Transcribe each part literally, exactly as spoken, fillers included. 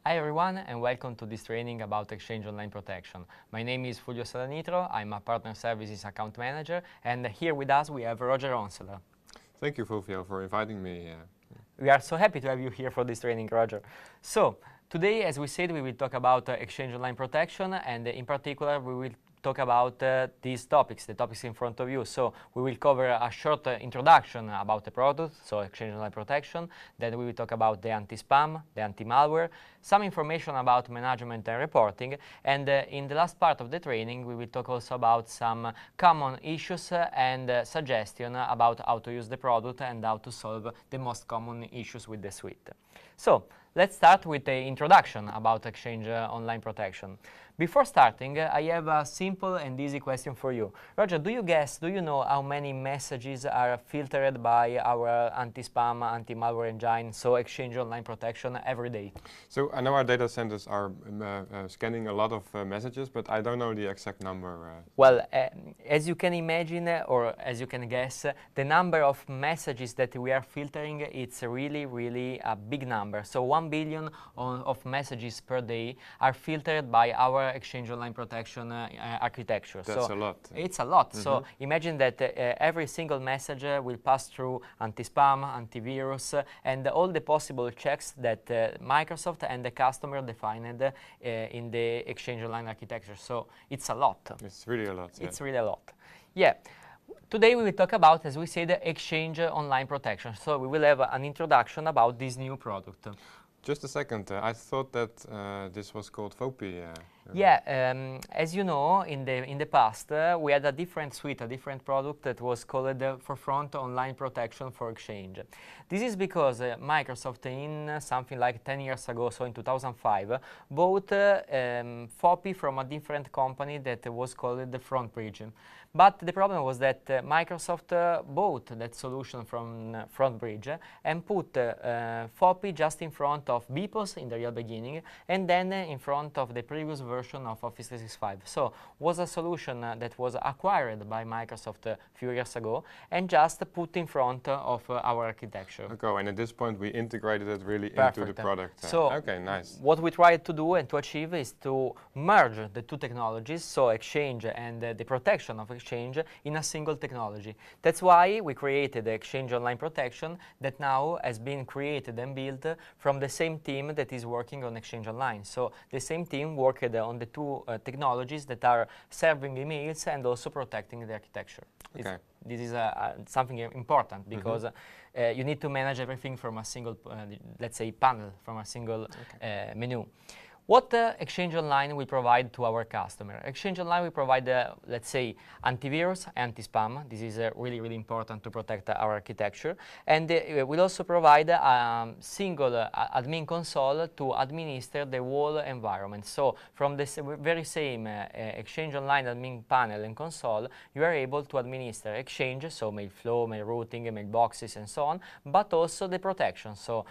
Hi everyone and welcome to this training about Exchange Online Protection. My name is Fulvio Salanitro, I'm a Partner Services Account Manager, and here with us we have Roger Onseler. Thank you, Fulvio, for inviting me. Uh, we are so happy to have you here for this training, Roger. So, today, as we said, we will talk about uh, Exchange Online Protection, and uh, in particular we will talk about uh, these topics, the topics in front of you. So we will cover a short uh, introduction about the product, so Exchange Online Protection. Then we will talk about the anti-spam, the anti-malware, some information about management and reporting. And uh, in the last part of the training, we will talk also about some uh, common issues uh, and uh, suggestion about how to use the product and how to solve the most common issues with the suite. So let's start with the introduction about Exchange uh, Online Protection. Before starting, uh, I have a simple and easy question for you. Roger, do you guess, do you know how many messages are filtered by our anti-spam, anti-malware engine, so Exchange Online Protection, every day? So I know our data centers are um, uh, uh, scanning a lot of uh, messages, but I don't know the exact number. Uh, well, uh, as you can imagine, uh, or as you can guess, uh, the number of messages that we are filtering, it's really, really a big number. So one billion on, of messages per day are filtered by our Exchange Online Protection uh, uh, architecture. That's so a lot. It's a lot. Mm-hmm. So imagine that uh, every single message uh, will pass through anti-spam, antivirus, uh, and all the possible checks that uh, Microsoft and the customer defined uh, in the Exchange Online architecture. So it's a lot. It's really a lot. It's yeah. really a lot. Yeah. Today we will talk about, as we said, Exchange Online Protection. So we will have an introduction about this new product. Just a second, uh, I thought that uh, this was called FOPI. Uh, yeah, um, as you know, in the in the past uh, we had a different suite, a different product that was called uh, Forefront Online Protection for Exchange. This is because uh, Microsoft, in uh, something like ten years ago, so in two thousand five, uh, bought uh, um, FOPI from a different company that uh, was called the FrontBridge. But the problem was that uh, Microsoft uh, bought that solution from uh, FrontBridge uh, and put uh, uh, FOPI just in front of B P O S in the real beginning, and then uh, in front of the previous version of Office three sixty-five. So was a solution uh, that was acquired by Microsoft a few years ago and just put in front uh, of uh, our architecture. Okay, and at this point we integrated it really Perfect. into the product. Uh, so okay, nice. What we tried to do and to achieve is to merge the two technologies, so Exchange and uh, the protection of Exchange, in a single technology. That's why we created the Exchange Online Protection that now has been created and built uh, from the same team that is working on Exchange Online. So the same team worked uh, on the two uh, technologies that are serving emails and also protecting the architecture. Okay. It's, this is uh, uh, something important because mm-hmm. uh, you need to manage everything from a single, uh, let's say, panel, from a single okay. uh, menu. What uh, Exchange Online will provide to our customer? Exchange Online will provide, uh, let's say, antivirus, anti-spam. This is uh, really, really important to protect uh, our architecture. And uh, will also provide a um, single uh, admin console to administer the whole environment. So from the very same uh, uh, Exchange Online admin panel and console, you are able to administer Exchange, so mail flow, mail routing, mailboxes, and so on, but also the protection. So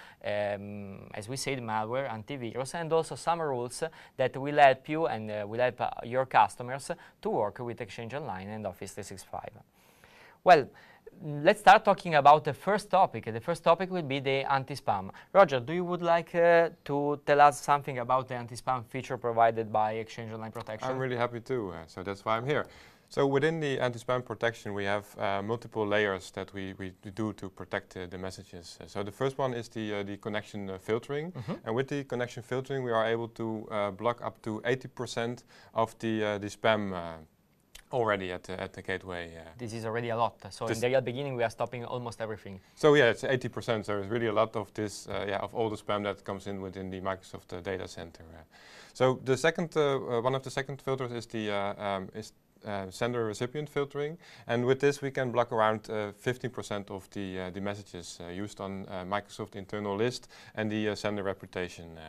um, as we said, malware, antivirus, and also some rules that will help you and uh, will help uh, your customers to work with Exchange Online and Office three sixty-five. Well, let's start talking about the first topic. The first topic will be the anti-spam. Roger, do you would like uh, to tell us something about the anti-spam feature provided by Exchange Online Protection? I'm really happy to, uh, so that's why I'm here. So within the anti-spam protection, we have uh, multiple layers that we, we do to protect uh, the messages. Uh, so the first one is the, uh, the connection uh, filtering. Mm-hmm. And with the connection filtering, we are able to uh, block up to eighty percent of the, uh, the spam uh, already at the, at the gateway. Uh. This is already a lot. So this in the real beginning, we are stopping almost everything. So yeah, it's eighty percent. So there's really a lot of this, uh, yeah, of all the spam that comes in within the Microsoft uh, data center. Uh. So the second, uh, uh, one of the second filters is the uh, um, is Uh, sender recipient filtering, and with this we can block around fifteen percent uh, of the uh, the messages uh, used on uh, Microsoft internal list and the uh, sender reputation. Uh.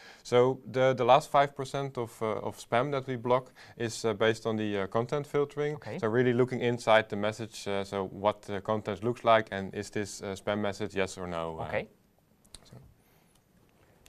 So the the last five percent of uh, of spam that we block is uh, based on the uh, content filtering. Okay. So really looking inside the message, uh, so what the content looks like, and is this uh, spam message, yes or no. Okay. Uh.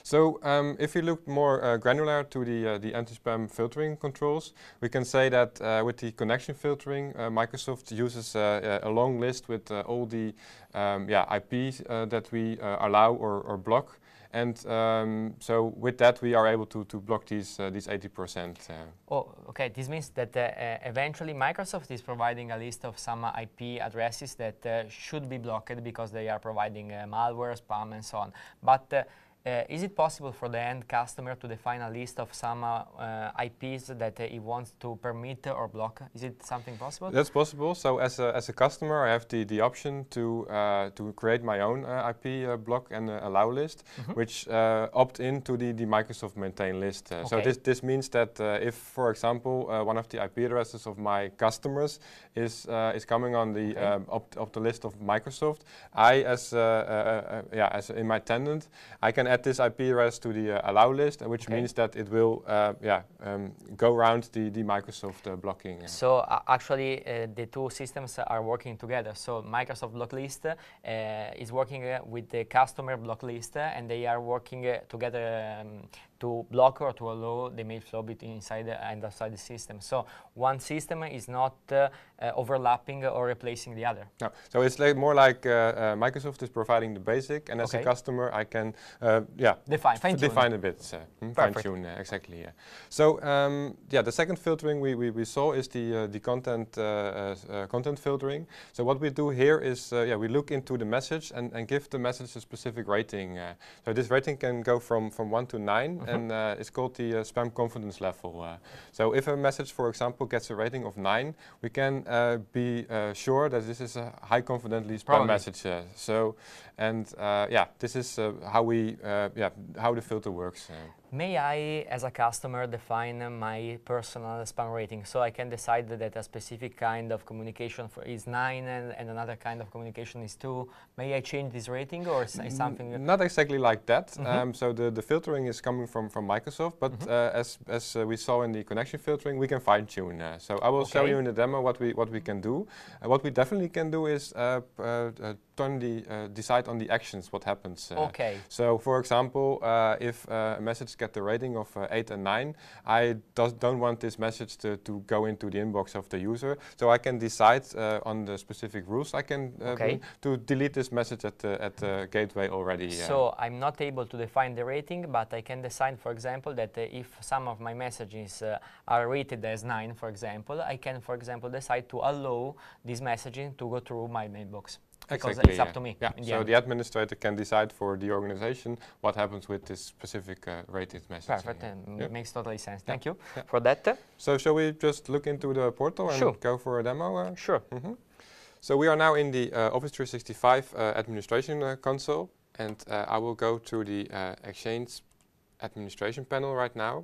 So um, if we look more uh, granular to the, uh, the anti-spam filtering controls, we can say that uh, with the connection filtering, uh, Microsoft uses uh, a long list with uh, all the um, yeah, I Ps uh, that we uh, allow or, or block. And um, so with that, we are able to, to block these uh, these eighty percent. Uh. Oh, okay. This means that uh, uh, eventually Microsoft is providing a list of some uh, I P addresses that uh, should be blocked because they are providing uh, malware, spam, and so on. But uh, Uh, is it possible for the end customer to define a list of some uh, uh, I Ps that uh, he wants to permit or block? Is it something possible? That's possible. So as a, as a customer, I have the, the option to uh, to create my own uh, I P uh, block and uh, allow list, mm-hmm. which uh, opt into the, the Microsoft maintain list. Uh, okay. So this, this means that uh, if, for example, uh, one of the I P addresses of my customers is uh, is coming on the okay. um, opt, opt the list of Microsoft, I as uh, uh, uh, yeah as in my tenant, I can add this I P address to the uh, allow list, which okay. means that it will uh, yeah um, go around the, the Microsoft uh, blocking. Uh. So uh, actually uh, the two systems are working together. So Microsoft block list uh, is working uh, with the customer block list uh, and they are working uh, together um, to block or to allow the mail flow between inside and outside the system. So one system is not uh, uh, overlapping or replacing the other. No. So it's like more like uh, uh, Microsoft is providing the basic, and as okay. a customer I can uh, yeah define fine tune. define a bit, uh, hmm, fine tune uh, exactly. Yeah. So um, yeah, the second filtering we, we, we saw is the uh, the content uh, uh, content filtering. So what we do here is uh, yeah we look into the message and, and give the message a specific rating. Uh, so this rating can go from from one to nine. Mm-hmm. And uh, it's called the uh, spam confidence level. Uh, so if a message, for example, gets a rating of nine, we can uh, be uh, sure that this is a high confidently spam Probably. message. Uh, so, and uh, yeah, this is uh, how we, uh, yeah, how the filter works. Uh. May I, as a customer, define uh, my personal spam rating? So I can decide that a specific kind of communication for is nine and, and another kind of communication is two. May I change this rating or is mm, something? Not exactly like that. Mm-hmm. um, so the, the filtering is coming from, from Microsoft, but mm-hmm. uh, as, as uh, we saw in the connection filtering, we can fine tune. Uh, so I will okay. show you in the demo what we, what we can do. Uh, what we definitely can do is uh, uh, uh, turn the, uh, decide on the actions, what happens. Uh, okay. So for example, uh, if uh, a message get the rating of uh, eight and nine, I does, don't want this message to, to go into the inbox of the user. So I can decide uh, on the specific rules I can uh, okay. to delete this message at the, at the gateway already. Uh. So I'm not able to define the rating, but I can decide, for example, that uh, if some of my messages uh, are rated as nine, for example, I can, for example, decide to allow this messaging to go through my mailbox. Because exactly, it's yeah. up to me. Yeah. The so end. the administrator can decide for the organization what happens with this specific uh, rated message. Perfect. Yeah. Uh, yeah. Makes totally sense. Yeah. Thank you yeah. for that. So shall we just look into the portal and sure. go for a demo? Uh? Sure. Mm-hmm. So we are now in the uh, Office three sixty-five uh, administration uh, console, and uh, I will go to the uh, Exchange administration panel right now.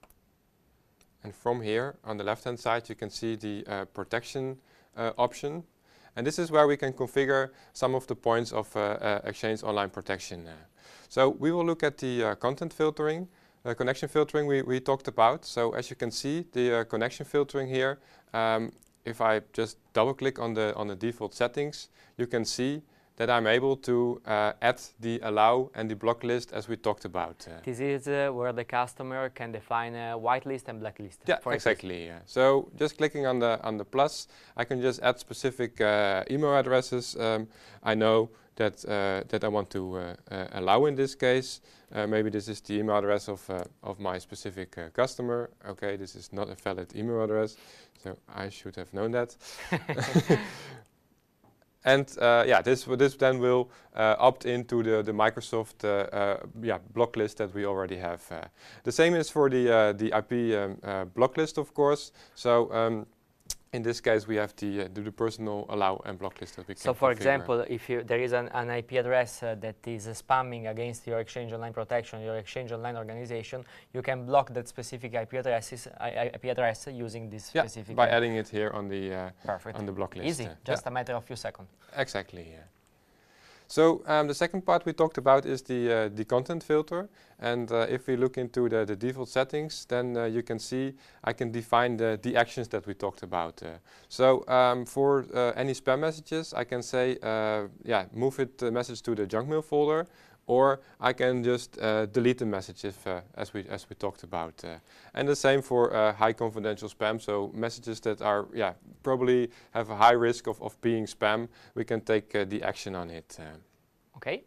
And from here, on the left-hand side, you can see the uh, protection uh, option. And this is where we can configure some of the points of uh, uh, Exchange Online Protection. Uh. So we will look at the uh, content filtering, uh, connection filtering we, we talked about. So as you can see, the uh, connection filtering here, um, if I just double click on the, on the default settings, you can see that I'm able to uh, add the allow and the block list as we talked about. Uh. This is uh, where the customer can define a whitelist and blacklist. Yeah, exactly. Yeah. So just clicking on the on the plus, I can just add specific uh, email addresses. Um, I know that uh, that I want to uh, uh, allow in this case. Uh, maybe this is the email address of uh, of my specific uh, customer. Okay, this is not a valid email address, so I should have known that. And uh, yeah, this this then will uh, opt into the the Microsoft uh, uh, yeah block list that we already have. Uh, the same is for the uh, the I P um, uh, block list, of course. So um, in this case, we have the uh, the, the personal allow and block list that we can. So, for configure. example, if you, there is an, an I P address uh, that is uh, spamming against your Exchange Online protection, your Exchange Online organization, you can block that specific I P addresses, I, I P address using this yeah, specific. by adding it here on the uh, Perfect. on the block list. Easy, Uh, just yeah. a matter of few seconds. Exactly. Yeah. So um, the second part we talked about is the uh, the content filter, And uh, if we look into the, the default settings, then uh, you can see I can define the, the actions that we talked about. Uh, so um, for uh, any spam messages, I can say, uh, yeah, move it the message to the junk mail folder, or I can just uh, delete the message if, uh, as we as we talked about. Uh, and the same for uh, high confidential spam. So messages that are, yeah, probably have a high risk of, of being spam, we can take uh, the action on it. Uh. Okay.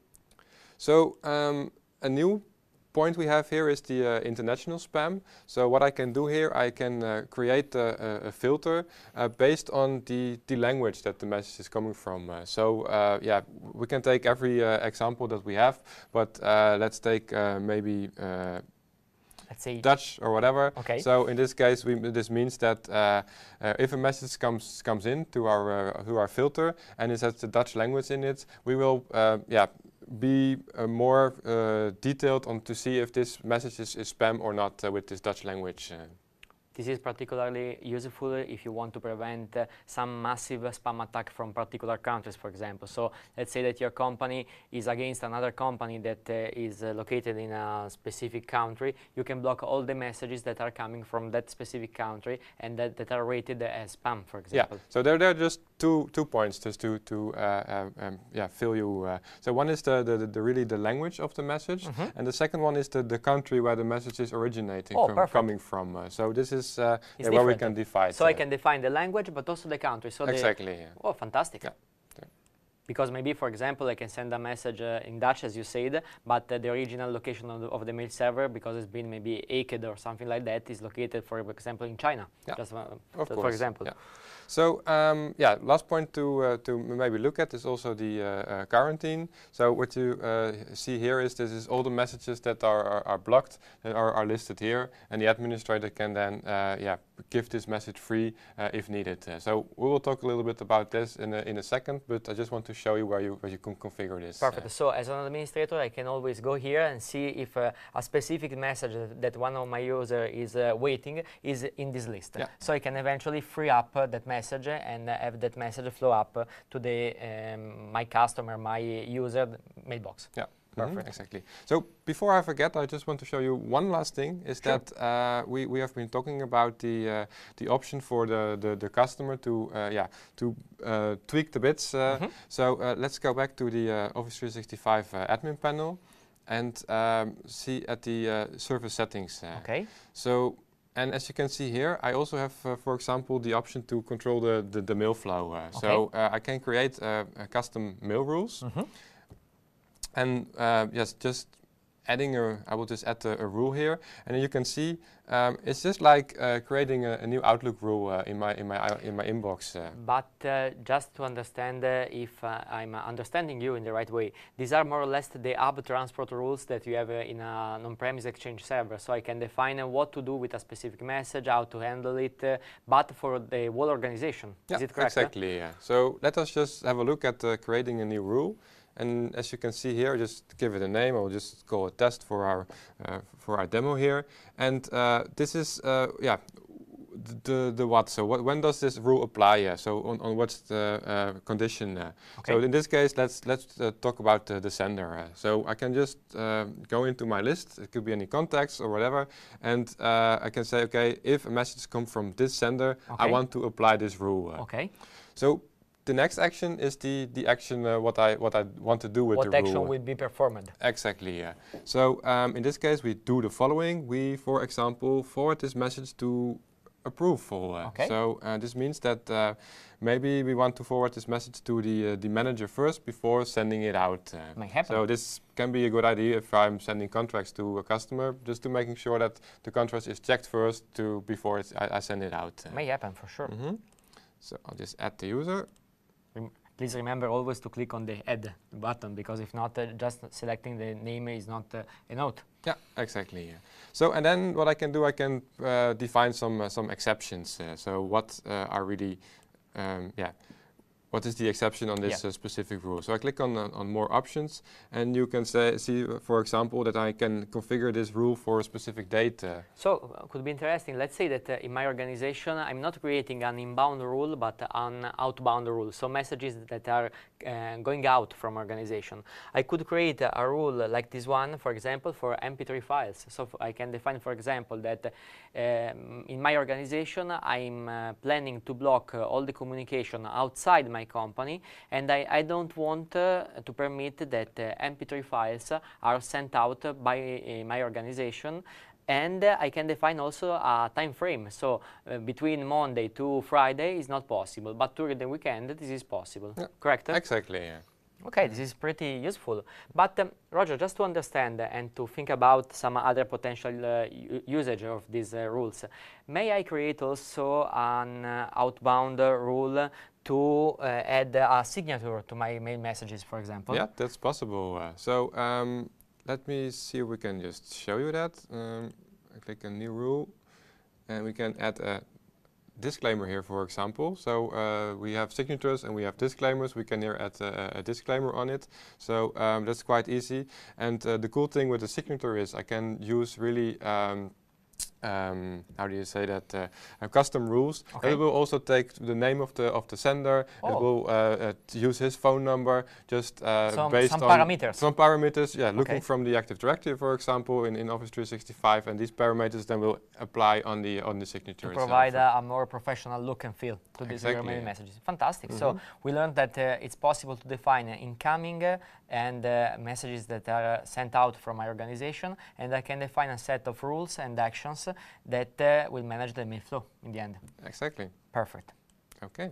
So um, a new point we have here is the uh, international spam. So what I can do here, I can uh, create a, a, a filter uh, based on the, the language that the message is coming from. Uh, so uh, yeah, we can take every uh, example that we have, but uh, let's take uh, maybe uh, let's say Dutch or whatever. Okay. So in this case, we, this means that uh, uh, if a message comes comes in to our uh, to our filter and it has the Dutch language in it, we will uh, yeah. be uh, more uh, detailed on to see if this message is, is spam or not uh, with this Dutch language. Uh. This is particularly useful if you want to prevent uh, some massive uh, spam attack from particular countries, for example. So let's say that your company is against another company that uh, is uh, located in a specific country. You can block all the messages that are coming from that specific country and that, that are rated as spam, for example. Yeah, so there, there are just two two points just to, to uh, uh, um, yeah, fill you. Uh. So one is the, the, the really the language of the message, mm-hmm. and the second one is the, the country where the message is originating oh, from, coming from. Uh, so this is Uh, yeah, where we can define. So uh, I can define the language, but also the country. So exactly. The Yeah. Oh, fantastic. Yeah. Yeah. Because maybe, for example, I can send a message uh, in Dutch, as you said, but uh, the original location of the, of the mail server, because it's been maybe hacked or something like that, is located, for example, in China. Yeah. Just, uh, of so course. For example. Yeah. So um, yeah, last point to uh, to maybe look at is also the uh, uh, quarantine. So what you uh, see here is this is all the messages that are, are, are blocked that are, are listed here, and the administrator can then uh, yeah give this message free uh, if needed. Uh, so we will talk a little bit about this in a, in a second, but I just want to show you where you where you can configure this. Perfect. Uh, so as an administrator, I can always go here and see if uh, a specific message that, that one of my users is uh, waiting is in this list. Yeah. So I can eventually free up uh, that message and uh, have that message flow up uh, to the um, my customer, my user mailbox. Yeah. Perfect. Mm-hmm, exactly. So before I forget, I just want to show you one last thing. Is sure. that uh, we we have been talking about the uh, the option for the the, the customer to uh, yeah to uh, tweak the bits. Uh, mm-hmm. So uh, let's go back to the uh, Office three sixty-five uh, admin panel and um, see at the uh, service settings. Uh, okay. So. And as you can see here, I also have, uh, for example, the option to control the, the, the mail flow. Uh, okay. So uh, I can create uh, a custom mail rules. Mm-hmm. And uh, yes, just adding a, I will just add a, a rule here, and then you can see um, it's just like uh, creating a, a new Outlook rule uh, in my in my uh, in my inbox. Uh. But uh, just to understand uh, if uh, I'm uh, understanding you in the right way, these are more or less the hub transport rules that you have uh, in an on-premise Exchange server. So I can define uh, what to do with a specific message, how to handle it, uh, but for the whole organization. Yeah, is it correct? Exactly. Yeah. So let us just have a look at uh, creating a new rule. And as you can see here, just give it a name. I'll just call it test for our uh, for our demo here. And uh, this is uh, yeah the the what. So what, when does this rule apply? Yeah. So on, on what's the uh, condition? Uh, okay. So in this case, let's let's uh, talk about uh, the sender. Uh, so I can just uh, go into my list. It could be any contacts or whatever, and uh, I can say, okay, if a message comes from this sender, okay. I want to apply this rule. Uh. Okay. So. The next action is the the action uh, what I what I want to do with what the rule. What action will be performed? Exactly. Yeah. So um, in this case, we do the following. We, for example, forward this message to approval. Uh, okay. So uh, this means that uh, maybe we want to forward this message to the uh, the manager first before sending it out. Uh, May happen. So this can be a good idea if I'm sending contracts to a customer, just to making sure that the contract is checked first to before it's, I, I send it out. Uh. May happen for sure. Mm-hmm. So I'll just add the user. Please remember always to click on the add button, because if not, uh, just selecting the name is not uh, a note. Yeah, exactly. Yeah. So and then what I can do, I can uh, define some uh, some exceptions. Uh, so what uh, are really, um, yeah, what is the exception on this yeah. uh, specific rule. So I click on, uh, on more options, and you can say, see, uh, for example, that I can configure this rule for a specific date. Uh. So uh, could be interesting. Let's say that uh, in my organization, I'm not creating an inbound rule, but an outbound rule. So messages that are uh, going out from organization. I could create uh, a rule like this one, for example, for M P three files. So I can define, for example, that um, in my organization, I'm uh, planning to block uh, all the communication outside my company, and I, I don't want uh, to permit that uh, M P three files are sent out uh, by uh, my organization. And uh, I can define also a time frame. So uh, between Monday to Friday is not possible, but during the weekend this is possible. Yeah. Correct? Exactly. Yeah. Okay, this is pretty useful. But um, Roger, just to understand uh, and to think about some other potential uh, usage of these uh, rules, may I create also an uh, outbound uh, rule to uh, add uh, a signature to my mail messages, for example? Yeah, that's possible. Uh, so um, let me see if we can just show you that. Um, I click a new rule, and we can add a disclaimer here, for example. So uh, we have signatures and we have disclaimers. We can here add a, a disclaimer on it. So um, that's quite easy. And uh, the cool thing with the signature is I can use really um, Um, how do you say that? Uh, custom rules. Okay. It will also take the name of the of the sender. Oh. It will uh, uh, use his phone number, just uh, some, based some on parameters. some parameters. Yeah, looking okay. from the Active Directory, for example, in, in Office three sixty-five, and these parameters then will apply on the on the signature. To provide a, a more professional look and feel to these exactly, mail yeah. messages. Fantastic. Mm-hmm. So we learned that uh, it's possible to define uh, incoming uh, and uh, messages that are uh, sent out from my organization, and I can define a set of rules and actions that uh, will manage the mail flow in the end. Exactly. Perfect. Okay.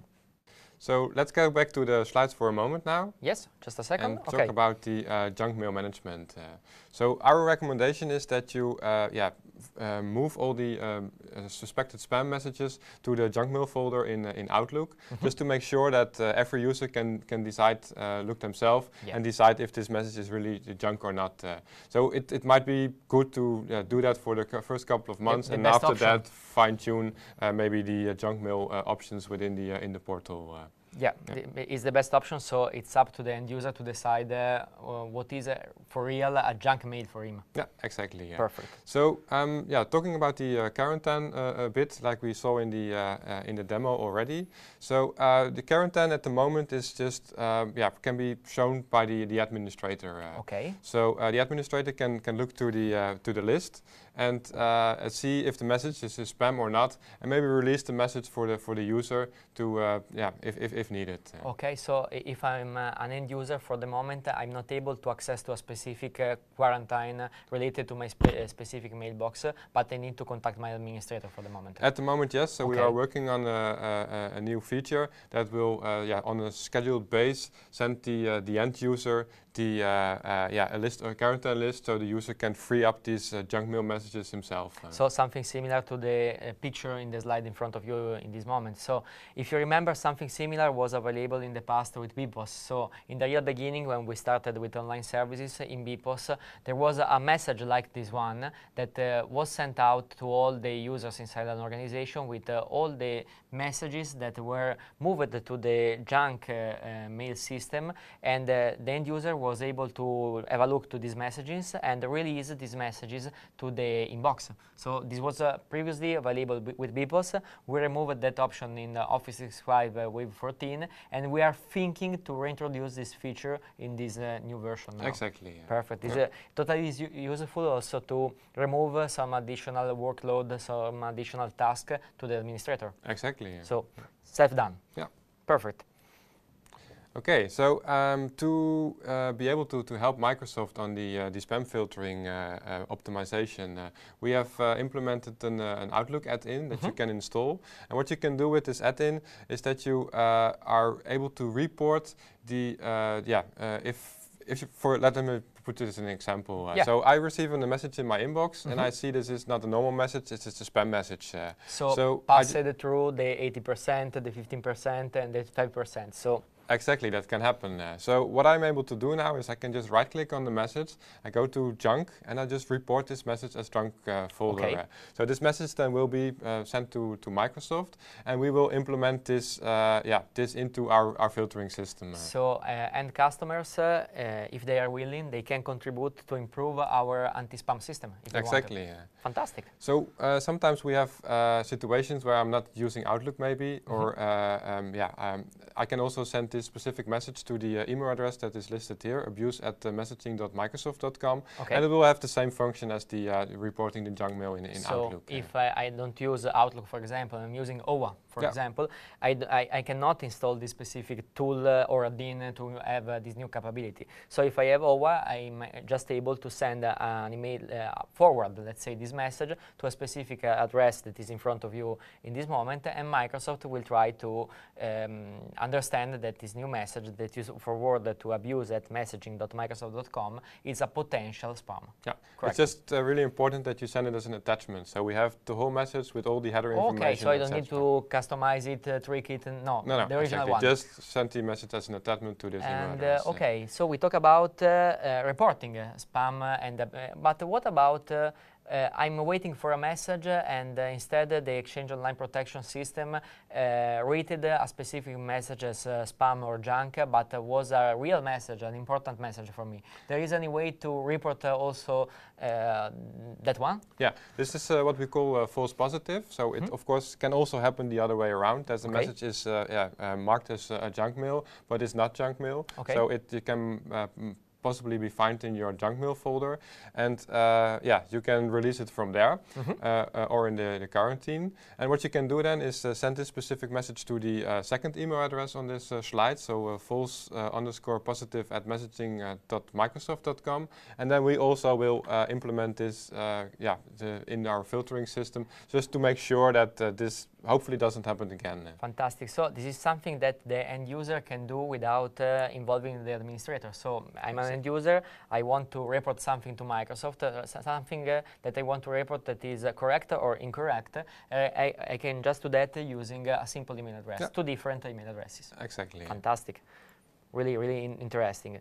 So let's go back to the slides for a moment now. Yes, just a second. And okay. talk about the uh, junk mail management. Uh, so our recommendation is that you uh, yeah, uh, move all the um, uh, suspected spam messages to the junk mail folder in, uh, in Outlook, mm-hmm. just to make sure that uh, every user can, can decide, uh, look themselves, yeah. and decide if this message is really junk or not. Uh, so it, it might be good to uh, do that for the c first couple of months, the, the and after option. that fine-tune uh, maybe the uh, junk mail uh, options within the, uh, in the portal. Uh. Yeah, yeah. The, is the best option, so it's up to the end user to decide uh, uh, what is uh, for real a junk mail for him. Yeah, exactly. Yeah. Perfect. So, um, yeah, talking about the uh, quarantine uh, a bit, like we saw in the uh, uh, in the demo already. So uh, the quarantine at the moment is just um, yeah can be shown by the the administrator. Uh, okay. So uh, the administrator can can look to the uh, to the list and uh, see if the message is a spam or not, and maybe release the message for the for the user to uh, yeah if, if if needed. Uh. Okay, so if I'm uh, an end user for the moment, uh, I'm not able to access to a specific uh, quarantine uh, related to my spe uh, specific mailbox, uh, but I need to contact my administrator for the moment. At the moment, yes. So okay. we are working on a, a, a new feature that will, uh, yeah, on a scheduled base, send the uh, the end user the uh, uh, yeah a list, a quarantine list, so the user can free up these uh, junk mail messages himself. Uh. So something similar to the uh, picture in the slide in front of you in this moment. So if you remember, something similar was available in the past with Bpos. So in the real beginning, when we started with online services in Bpos, uh, there was a, a message like this one that uh, was sent out to all the users inside an organization with uh, all the messages that were moved to the junk uh, uh, mail system, and uh, the end user was able to have a look to these messages and release these messages to the inbox. So this was uh, previously available with Bpos. We removed that option in uh, Office three sixty-five uh, Wave fourteen, and we are thinking to reintroduce this feature in this uh, new version now. Exactly. Yeah. Perfect. It's yeah. uh, totally is useful also to remove uh, some additional workload, some additional task to the administrator. Exactly. Yeah. So self-done. Yeah. Perfect. Okay, so um, to uh, be able to, to help Microsoft on the, uh, the spam filtering uh, uh, optimization, uh, we have uh, implemented an, uh, an Outlook add-in that mm-hmm. you can install. And what you can do with this add-in is that you uh, are able to report the, uh, yeah, uh, if, if you, for, let me put this as an example. Uh, yeah. So I receive a message in my inbox, mm-hmm. and I see this is not a normal message, it's just a spam message. Uh, so so pass it through the eighty percent, the fifteen percent, and the five percent. So Exactly, that can happen. Uh, so what I'm able to do now is I can just right-click on the message, I go to junk, and I just report this message as junk uh, folder. Okay. Uh, so this message then will be uh, sent to, to Microsoft, and we will implement this, uh, yeah, this into our, our filtering system. Uh. So uh, end customers, uh, uh, if they are willing, they can contribute to improve our anti-spam system. If Exactly. They Yeah. Fantastic. So uh, sometimes we have uh, situations where I'm not using Outlook maybe, mm-hmm. or uh, um, yeah, um, I can also send this specific message to the uh, email address that is listed here, abuse at uh, messaging dot microsoft dot com, okay. and it will have the same function as the uh, reporting the junk mail in, in so Outlook. So if uh. I, I don't use Outlook, for example, I'm using O W A, for yeah. example, I, d I, I cannot install this specific tool uh, or a D I N to have uh, this new capability. So if I have O W A, I'm just able to send uh, an email uh, forward, let's say this message, to a specific uh, address that is in front of you in this moment, and Microsoft will try to um, understand that this new message that you forward to abuse at messaging dot microsoft dot com is a potential spam. Yeah, correct. It's just uh, really important that you send it as an attachment. So we have the whole message with all the header okay, information. Okay, so I don't et need to customize it, uh, trick it, and no, no, no, the original exactly. one. Just send the message as an attachment to this and, email address. Uh, okay, so we talk about uh, uh, reporting uh, spam, uh, and uh, but what about uh, Uh, I'm waiting for a message, uh, and uh, instead uh, the Exchange Online Protection System uh, rated uh, a specific message as uh, spam or junk, uh, but uh, was a real message, an important message for me. There is any way to report uh, also uh, that one? Yeah, this is uh, what we call uh, false positive. So mm-hmm. it, of course, can also happen the other way around. As the okay. message is uh, yeah, uh, marked as uh, a junk mail, but it's not junk mail. Okay. So it, it can uh, possibly be found in your junk mail folder, and uh, yeah, you can release it from there, mm-hmm. uh, uh, or in the, the quarantine. And what you can do then is uh, send this specific message to the uh, second email address on this uh, slide, so uh, false uh, underscore positive at messaging dot microsoft dot com, and then we also will uh, implement this, uh, yeah, the, in our filtering system, just to make sure that uh, this hopefully doesn't happen again. Fantastic. So this is something that the end user can do without uh, involving the administrator. So I'm an end user, I want to report something to Microsoft, uh, something uh, that I want to report that is uh, correct or incorrect. Uh, I, I can just do that uh, using uh, a simple email address, yeah. two different email addresses. Exactly. Fantastic. Really, really in interesting.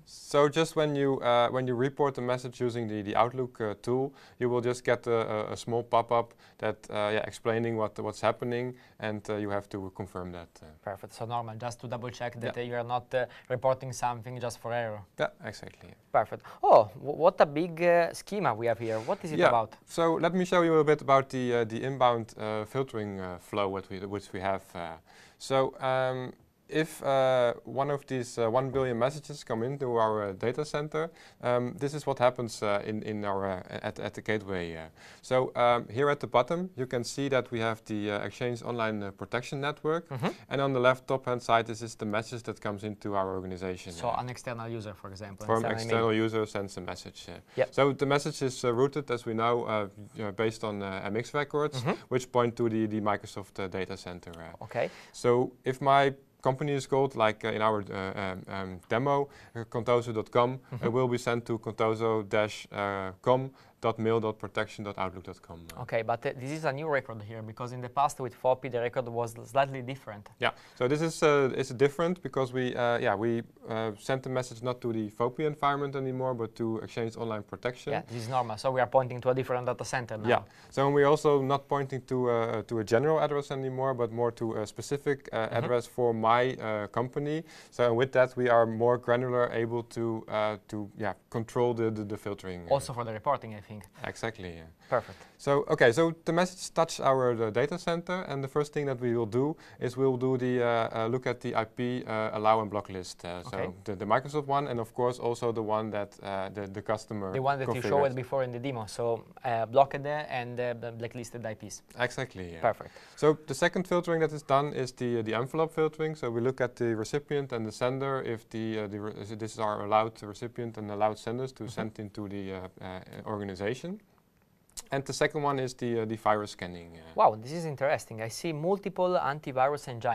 So just when you uh, when you report the message using the the Outlook uh, tool, you will just get a, a small pop-up that uh, yeah, explaining what what's happening, and uh, you have to confirm that. Uh. Perfect. So normal, just to double check that yeah. uh, you are not uh, reporting something just for error. Yeah, exactly. Perfect. Oh, w what a big uh, schema we have here. What is it yeah. about? So let me show you a bit about the uh, the inbound uh, filtering uh, flow what we which we have. Uh, so. Um, If uh, one of these uh, one billion messages come into our uh, data center, um, this is what happens uh, in, in our, uh, at, at the gateway. Uh. So um, here at the bottom, you can see that we have the uh, Exchange Online uh, Protection Network. Mm-hmm. And on the left top-hand side, this is the message that comes into our organization. So uh, an external user, for example. From an external user sends a message. Uh. Yep. So the message is uh, routed, as we know, uh, you know based on uh, M X records, mm-hmm. which point to the, the Microsoft uh, data center. Uh. Okay. So if my company is called, like uh, in our uh, um, um, demo, uh, contoso dot com, mm-hmm. it will be sent to contoso dash com dot mail dot protection dot outlook dot com. Uh. Okay, but uh, this is a new record here, because in the past with Foppy the record was slightly different. Yeah, so this is uh, is different because we uh, yeah we uh, sent the message not to the Foppy environment anymore, but to Exchange Online Protection. Yeah, this is normal. So we are pointing to a different data center now. Yeah. So we're also not pointing to uh, to a general address anymore, but more to a specific uh, mm-hmm. address for my uh, company. So with that, we are more granular, able to uh, to yeah control the the, the filtering. Also uh. for the reporting, I think. Exactly. Yeah. Perfect. So okay, so the message touches our uh, data center, and the first thing that we will do is we'll do the uh, uh, look at the I P uh, allow and block list. Uh, okay. So the, the Microsoft one, and of course also the one that uh, the the customer. The one that configured. you showed before in the demo. So uh, blocked and uh, blacklisted I Ps. Exactly. Yeah. Perfect. So the second filtering that is done is the uh, the envelope filtering. So we look at the recipient and the sender. If the uh, the re this is our allowed recipient and allowed senders to mm-hmm. send into the uh, uh, organization. And the second one is the uh, the virus scanning. Uh. Wow, this is interesting. I see multiple antivirus engine.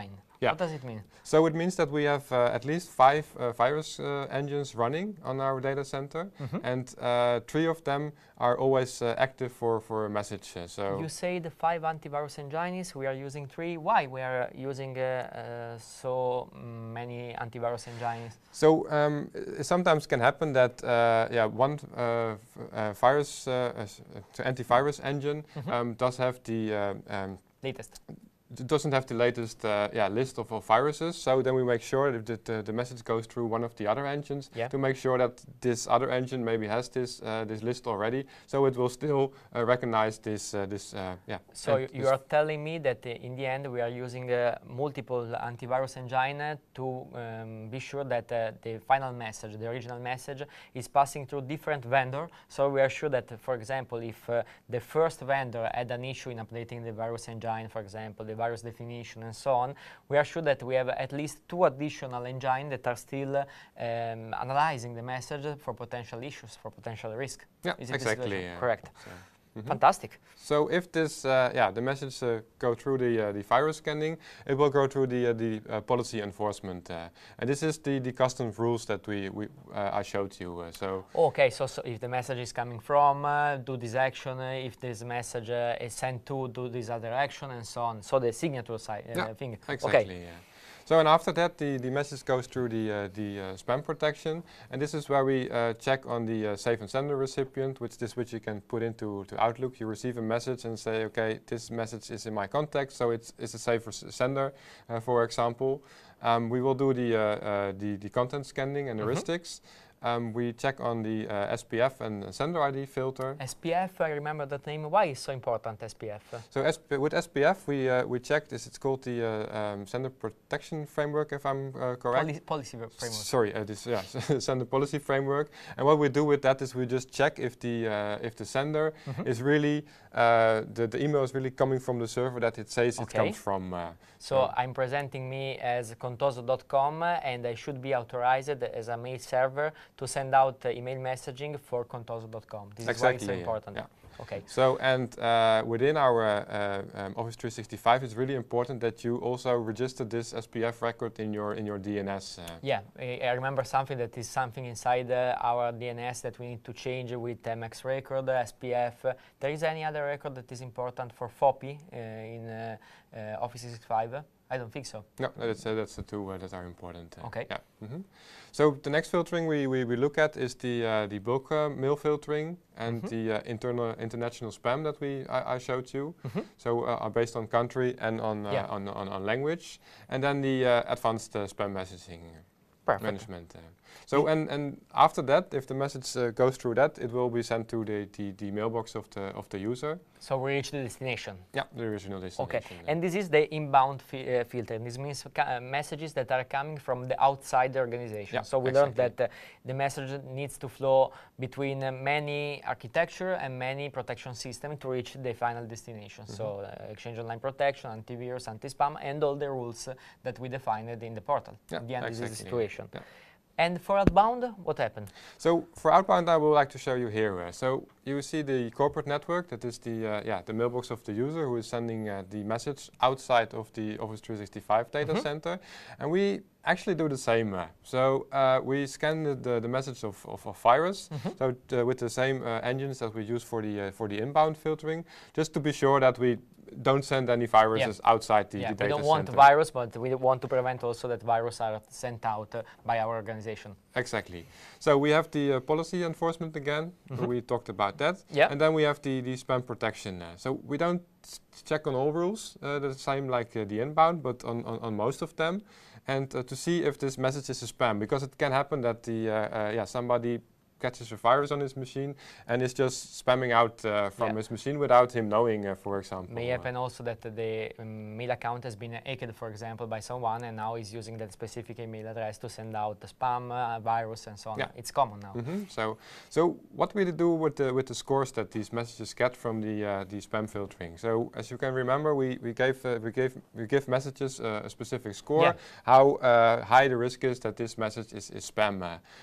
Yeah. What does it mean? So it means that we have uh, at least five uh, virus uh, engines running on our data center, Mm-hmm. and uh, three of them are always uh, active for, for a message. Uh, so You say the five antivirus engines, we are using three. Why we are using uh, uh, so many antivirus engines? So um, it sometimes can happen that uh, yeah one uh, uh, virus uh, uh, antivirus engine Mm-hmm. um, does have the uh, um, Latest. it doesn't have the latest uh, yeah list of, of viruses. So then we make sure that the, the, the message goes through one of the other engines Yeah. to make sure that this other engine maybe has this uh, this list already. So it will still uh, recognize this uh, this uh, yeah. So and you this are telling me that uh, in the end we are using uh, multiple antivirus engine uh, to um, be sure that uh, the final message, the original message, is passing through different vendor. So we are sure that, uh, for example, if uh, the first vendor had an issue in updating the virus engine, for example, the virus definition and so on, we are sure that we have at least two additional engines that are still uh, um, analyzing the message for potential issues, for potential risk. yeah Is it the exactly situation? yeah. Correct. So, mhm. Fantastic. So if this, uh, yeah, the message uh, go through the uh, the virus scanning, it will go through the uh, the uh, policy enforcement, uh, and this is the the custom rules that we we uh, I showed you. Uh, so Okay, so, so if the message is coming from, uh, do this action. Uh, if this message uh, is sent to, do this other action, and so on. So the signature side uh, yeah, thing. exactly. Okay. Yeah. So and after that, the, the message goes through the uh, the uh, spam protection, and this is where we uh, check on the uh, safe and sender recipient, which this which you can put into to Outlook. You receive a message and say, okay, this message is in my context, so it's it's a safe sender, uh, for example. Um, we will do the uh, uh, the the content scanning and Mhm. heuristics. Um, we check on the uh, S P F and sender I D filter. S P F, I remember that name. Why is so important, S P F? So S P with S P F, we uh, we checked this. It's called the uh, um, Sender Protection Framework, if I'm uh, correct. Poli policy framework. Sorry, uh, this yeah, Sender Policy Framework. And what we do with that is we just check if the uh, if the sender Mhm. is really uh, the the email is really coming from the server that it says it Okay. comes from. Uh, So so I'm presenting me as contoso dot com, uh, and I should be authorized as a mail server to send out uh, email messaging for contoso dot com. This is why it's so Exactly, yeah, important. yeah. Okay. So and uh, within our uh, um, Office three sixty-five, it's really important that you also register this S P F record in your in your D N S. Uh, Yeah, I, I remember something that is something inside uh, our D N S that we need to change with M X record, uh, S P F. Uh, there is any other record that is important for F O P I uh, in uh, uh, Office three sixty-five? I don't think so. No, that's, uh, that's the two uh, that are important. Uh, Okay. Yeah. Mm-hmm. So the next filtering we, we, we look at is the uh, the bulk uh, mail filtering and Mhm. the uh, internal international spam that we I, I showed you. Mhm. So uh, are based on country and on uh, Yeah. on, on on language, and then the uh, advanced uh, spam messaging Perfect. management. Uh. So and and after that, if the message uh, goes through that, it will be sent to the, the the mailbox of the of the user. So we reach the destination. Yeah, the original destination. Okay, uh. and this is the inbound fi uh, filter. This means ca uh, messages that are coming from the outside the organization. Yeah, so we learned exactly. that uh, the message needs to flow between uh, many architecture and many protection systems to reach the final destination. Mm-hmm. So uh, Exchange Online protection, antivirus, anti-spam, and all the rules uh, that we defined in the portal. Yeah, in the end, exactly. this is the situation. Yeah. And for outbound, what happened? So for outbound, I would like to show you here. Uh, so you see the corporate network. That is the uh, yeah the mailbox of the user who is sending uh, the message outside of the Office three sixty-five data Mhm. center, and we actually do the same. Uh, so uh, we scan the, the, the message of, of, of virus. Mhm. So uh, with the same uh, engines that we use for the uh, for the inbound filtering, just to be sure that we don't send any viruses outside the, yeah, the we data don't want center. virus, but we want to prevent also that virus are sent out uh, by our organization. Exactly. So we have the uh, policy enforcement again. Mhm. We talked about that. Yeah. And then we have the, the spam protection. Uh, so we don't s- check on all rules uh, the same like uh, the inbound, but on, on, on most of them. And uh, to see if this message is a spam, because it can happen that the uh, uh, yeah somebody catches a virus on his machine and is just spamming out uh, from Yeah. his machine without him knowing, uh, for example. May uh, happen also that uh, the um, mail account has been hacked, for example, by someone, and now is using that specific email address to send out the spam, uh, virus, and so on. Yeah. It's common now. Mhm. So, so what we do with the with the scores that these messages get from the uh, the spam filtering. So, as you can remember, we we gave uh, we gave we give messages uh, a specific score, Yeah. how uh, high the risk is that this message is is spam. Uh.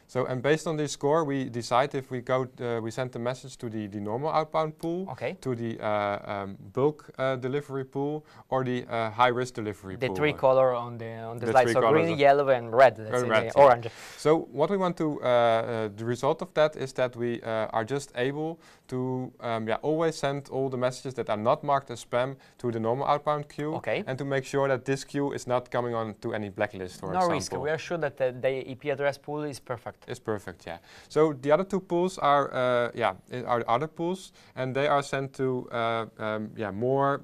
So, and based on this score, we decide if we go, uh, we send the message to the, the normal outbound pool, okay. to the uh, um, bulk uh, delivery pool, or the uh, high risk delivery the pool. The three color on the on the, the slide, so green, yellow, and red. Let's say red, yeah. Orange. So what we want to, uh, uh, the result of that is that we uh, are just able to um, yeah, always send all the messages that are not marked as spam to the normal outbound queue, okay. and to make sure that this queue is not coming on to any blacklist, for no example. No risk. We are sure that the, the I P address pool is perfect. It's perfect, yeah. So the other two pools are, uh, yeah, are other pools, and they are sent to, uh, um, yeah, more.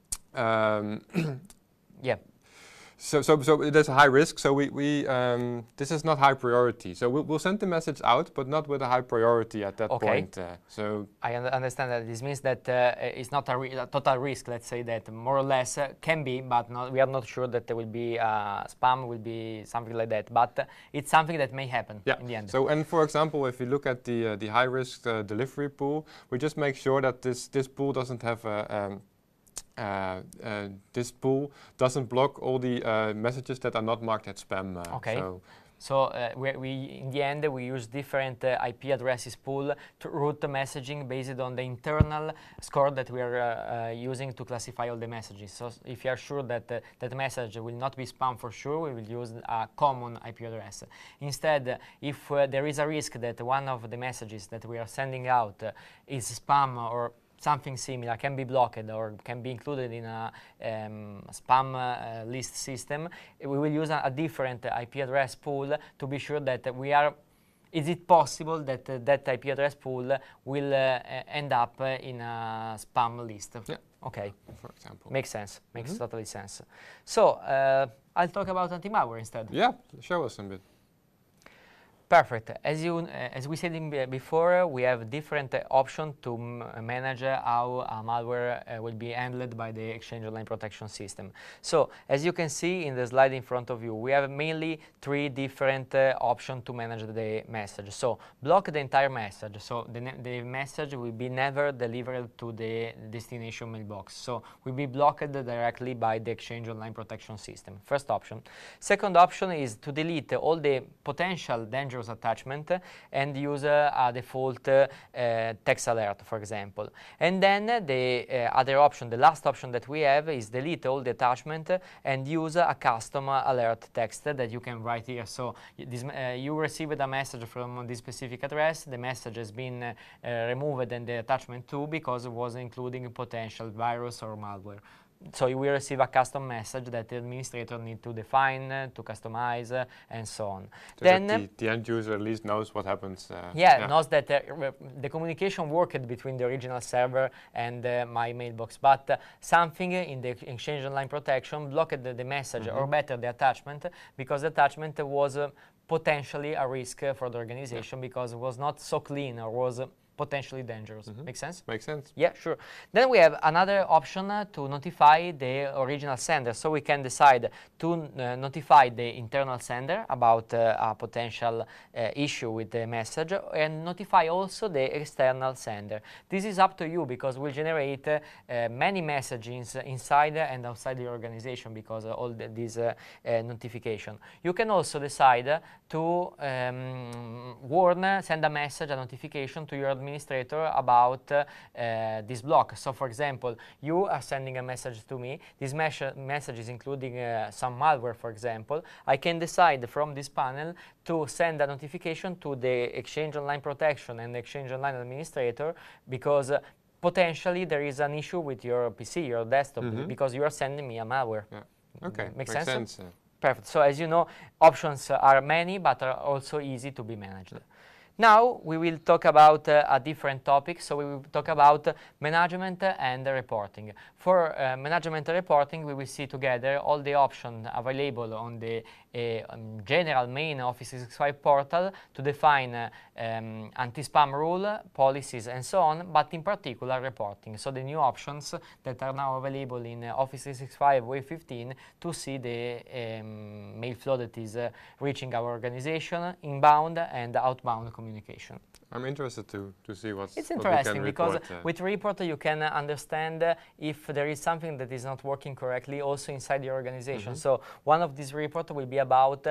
Um, yeah. So, so, so there's a high risk. So we, we um, this is not high priority. So we'll, we'll send the message out, but not with a high priority at that okay. point. Uh, so I un understand that this means that uh, it's not a, a total risk. Let's say that more or less uh, can be, but not, we are not sure that there will be uh, spam, will be something like that. But uh, it's something that may happen yeah. in the end. So, and for example, if you look at the uh, the high risk uh, delivery pool, we just make sure that this this pool doesn't have a um, Uh, uh, this pool doesn't block all the uh, messages that are not marked as spam. Uh, okay. So, so uh, we, we, in the end, we use different uh, I P addresses pool to route the messaging based on the internal score that we are uh, uh, using to classify all the messages. So if you are sure that uh, that message will not be spam for sure, we will use a common I P address. Instead, uh, if uh, there is a risk that one of the messages that we are sending out uh, is spam or something similar, can be blocked or can be included in a um, spam uh, list system, we will use a, a different uh, I P address pool to be sure that uh, we are, is it possible that uh, that I P address pool will uh, end up uh, in a spam list? Yeah. Okay. For example. Makes sense. Makes mm-hmm. totally sense. So uh, I'll talk about anti-malware instead. Yeah, show us a bit. Perfect. As you, uh, as we said in before, we have different uh, options to m manage uh, how uh, malware uh, will be handled by the Exchange Online Protection System. So, as you can see in the slide in front of you, we have mainly three different uh, options to manage the message. So, block the entire message. So, the, the message will be never delivered to the destination mailbox. So, will be blocked directly by the Exchange Online Protection System. First option. Second option is to delete all the potential dangerous attachment and use uh, a default uh, uh, text alert, for example. And then uh, the uh, other option, the last option that we have is delete all the attachment and use uh, a custom uh, alert text that you can write here. So this, uh, you received a message from this specific address, the message has been uh, uh, removed and the attachment too because it was including potential virus or malware. So you will receive a custom message that the administrator need to define, uh, to customize, uh, and so on. So then that the, the end user at least knows what happens. Uh, yeah, yeah, knows that uh, the communication worked between the original server and uh, my mailbox, but uh, something in the Exchange Online Protection blocked the, the message, mm-hmm. or better the attachment, because the attachment was uh, potentially a risk uh, for the organization, yeah. because it was not so clean or was uh, potentially dangerous. Mm-hmm. Make sense? Makes sense. Yeah, sure. Then we have another option uh, to notify the original sender. So we can decide to uh, notify the internal sender about uh, a potential uh, issue with the message and notify also the external sender. This is up to you because we'll generate uh, uh, many messages inside and outside the organization because of all the, these uh, uh, notification. You can also decide uh, to um, warn, send a message, a notification to your administrator about uh, uh, this block. So for example, you are sending a message to me, this mes message is including uh, some malware, for example. I can decide from this panel to send a notification to the Exchange Online Protection and the Exchange Online Administrator because uh, potentially there is an issue with your P C, your desktop, mm-hmm. because you are sending me a malware. Yeah. Okay, Makes makes sense? sense. Uh. Perfect. So as you know, options are many, but are also easy to be managed. Now we will talk about uh, a different topic, so we will talk about uh, management and uh, reporting. For uh, management and reporting, we will see together all the options available on the uh, um, general main Office three sixty-five portal to define uh, um, anti-spam rule, policies and so on, but in particular reporting. So the new options that are now available in uh, Office three sixty-five Wave fifteen to see the um, mail flow that is uh, reaching our organization, inbound and outbound communication. I'm interested to, to see what's It's what interesting report, because uh. with report you can uh, understand uh, if there is something that is not working correctly also inside the organization. Mm-hmm. So one of these reports will be about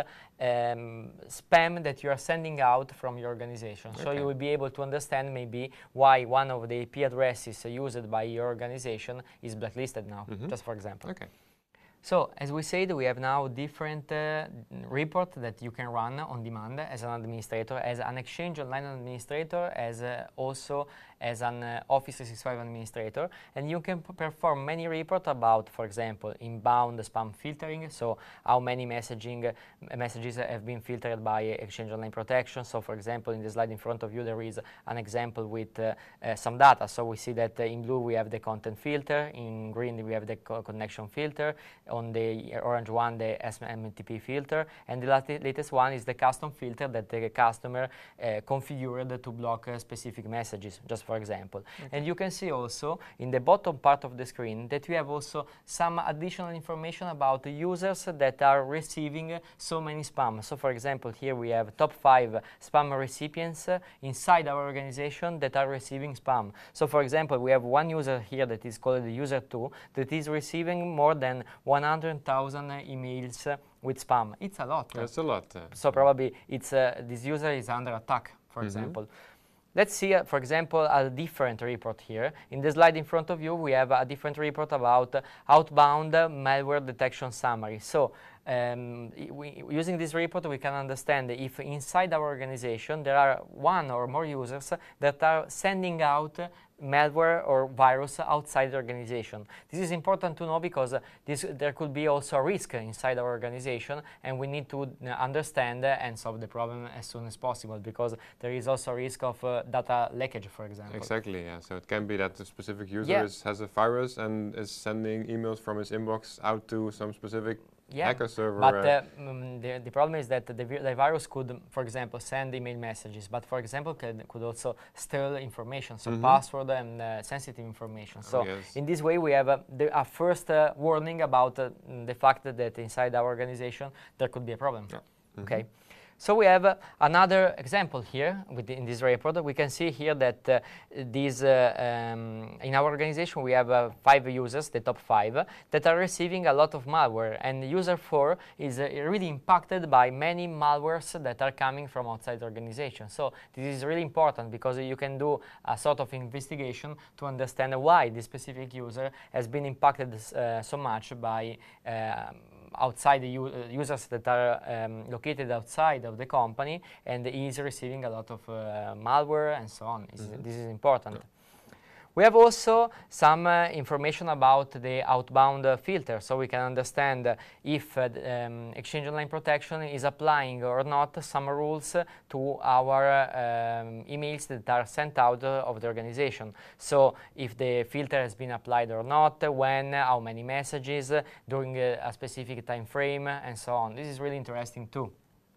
um, spam that you are sending out from your organization. Okay. So you will be able to understand maybe why one of the I P addresses used by your organization is blacklisted now, mm-hmm. just for example. Okay. So, as we said, we have now different uh, reports that you can run on demand as an administrator, as an Exchange Online administrator, as uh, also as an uh, Office three sixty-five administrator. And you can perform many reports about, for example, inbound spam filtering, so how many messaging uh, messages have been filtered by Exchange Online protection. So, for example, in the slide in front of you, there is an example with uh, uh, some data. So, we see that uh, in blue we have the content filter, in green we have the co connection filter, on the orange one the S M T P filter, and the lat latest one is the custom filter that the customer uh, configured to block uh, specific messages, just for example. Okay. And you can see also in the bottom part of the screen that we have also some additional information about the users that are receiving uh, so many spam. So for example, here we have top five spam recipients uh, inside our organization that are receiving spam. So for example, we have one user here that is called the user two that is receiving more than one hundred thousand emails uh, with spam. It's a lot. That's a lot. Uh, so probably it's uh, this user is under attack, for mm-hmm. example. Let's see, uh, for example, a different report here. In the slide in front of you, we have a different report about uh, outbound uh, malware detection summary. So um, we, using this report, we can understand if inside our organization there are one or more users that are sending out uh, malware or virus outside the organization. This is important to know because uh, this, there could be also a risk inside our organization, and we need to uh, understand uh, and solve the problem as soon as possible, because there is also a risk of uh, data leakage, for example. Exactly, yeah. So it can be that the specific user yeah. is, has a virus and is sending emails from his inbox out to some specific Yeah, hacker server. but uh, uh, mm, the, the problem is that the, vi the virus could, for example, send email messages, but for example, could, could also steal information, so mm-hmm. password and uh, sensitive information. So oh, yes. in this way, we have a, the, a first uh, warning about uh, the fact that, that inside our organization there could be a problem. Yeah. Mm-hmm. Okay. So we have uh, another example here within this report. We can see here that uh, these, uh, um, in our organization we have uh, five users, the top five, that are receiving a lot of malware, and user four is uh, really impacted by many malwares that are coming from outside the organization. So this is really important because you can do a sort of investigation to understand why this specific user has been impacted uh, so much by uh, outside the u uh, users that are um, located outside of the company, and is receiving a lot of uh, malware and so on. Mm-hmm. This is important. Yeah. We have also some uh, information about the outbound uh, filter, so we can understand uh, if uh, um, Exchange Online Protection is applying or not some rules uh, to our uh, um, emails that are sent out uh, of the organization. So if the filter has been applied or not, uh, when, uh, how many messages, uh, during uh, a specific time frame, uh, and so on. This is really interesting too.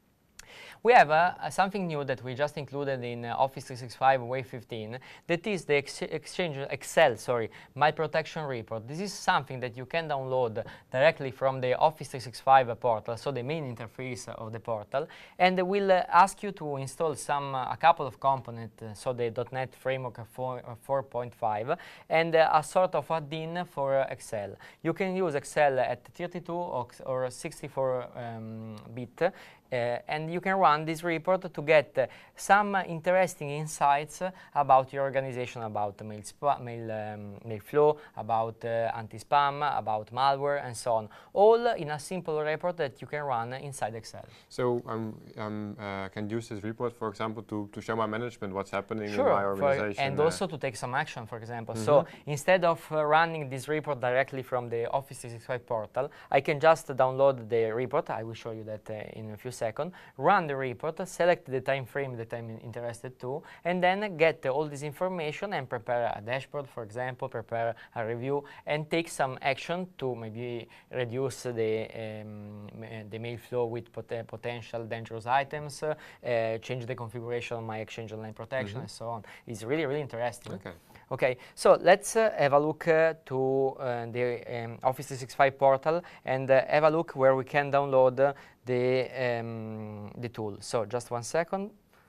We have uh, something new that we just included in uh, Office three sixty-five Wave fifteen, that is the ex Exchange Excel, sorry, My Protection Report. This is something that you can download directly from the Office three sixty-five portal, so the main interface of the portal, and will uh, ask you to install some uh, a couple of components, uh, so the dot net Framework four point five, and uh, a sort of add-in for uh, Excel. You can use Excel at thirty-two or sixty-four bit. Uh, and you can run this report to get uh, some uh, interesting insights uh, about your organization, about mail, mail, um, mail flow, about uh, anti-spam, about malware, and so on, all in a simple report that you can run inside Excel. So I um, um, uh, can use this report, for example, to, to show my management what's happening sure, in my organization. For, and uh, also to take some action, for example. Mm-hmm. So instead of uh, running this report directly from the Office three sixty-five portal, I can just download the report. I will show you that uh, in a few seconds. Run the report, select the time frame that I'm interested to, and then get uh, all this information and prepare a dashboard, for example, prepare a review, and take some action to maybe reduce the, um, the mail flow with pot potential dangerous items, uh, uh, change the configuration of my Exchange Online Protection, mm-hmm. and so on. It's really, really interesting. Okay. Okay, so let's uh, have a look uh, to uh, the um, Office three sixty-five portal and uh, have a look where we can download uh, the, um, the tool. So just one second.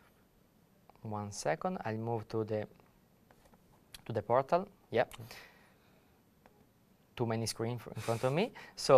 One second. I'll move to the to the portal. Yep. Too many screens in front of me. So